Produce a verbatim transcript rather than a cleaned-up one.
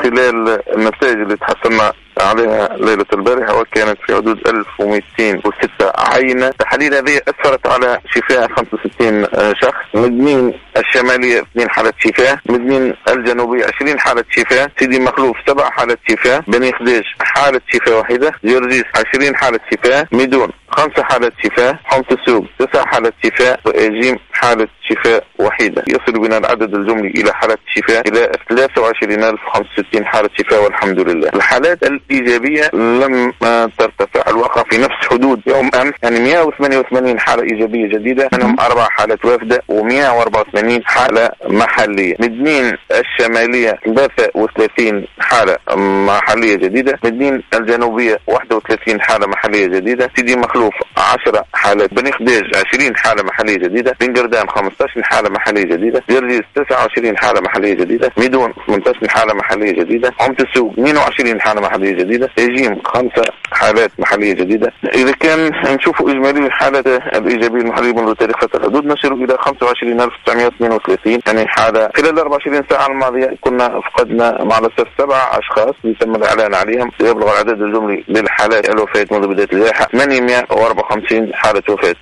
خلال النتائج اللي تحصلنا عليها ليلة البارحة وكانت في حدود ألف ومئتين وستة عينة. تحاليل هذه أسفرت على شفاء خمسة وستين شخص. مدنين الشمالية اثنين حالة شفاء، مدنين الجنوبية عشرين حالة شفاء، سيدي مخلوف سبع حالة شفاء، بني خديج حالة شفاء واحدة، جرجيس عشرين حالة شفاء، ميدون خمسة حالات شفاء، حمص السوق تسع حالات شفاء، وإيجيم حالة شفاء وحيدة. يصل بنا العدد الجملي إلى حالات شفاء إلى ثلاثة وعشرين ألف وخمسة وستين حالة شفاء والحمد لله. الحالات الإيجابية لم ترتفع، الواقع في نفس حدود يوم أمس، يعني مئة وثمانية وثمانين حالة إيجابية جديدة، منهم أربع حالات وافدة ومئة وأربعة وثمانين حالة محلية. مدنين الشمالية ثلاثة وثلاثين حالة محلية جديدة، مدنين الجنوبية واحد وثلاثين حالة محلية جديدة، سيدي مخلوف عشرة حالات، بني خديج عشرين حالة محلية جديدة، بنقردان خمسة عشر حالة محلية جديدة، جرجيس تسعة وعشرين حالة محلية جديدة، ميدون ثمانية عشر حالة محلية جديدة، حمص السوق اثنين وعشرين حالة محلية جديدة، إيجيم خمسة حالات محلية جديدة. إذا كان نشوف إجمالي الحالات الإيجابية المحلية منذ تاريخ فتح الحدود نصل إلى خمسة وعشرين ألف وتسعمئة واثنين وثلاثين يعني حالة. خلال أربع وعشرين ساعة الماضية كنا فقدنا مع الأسف سبع أشخاص يتم الإعلان عليهم، يبلغ العدد الجملي للحالات الوفاة منذ بداية الجائحة ثمانمئة وأربعة وخمسين حالة وفاة.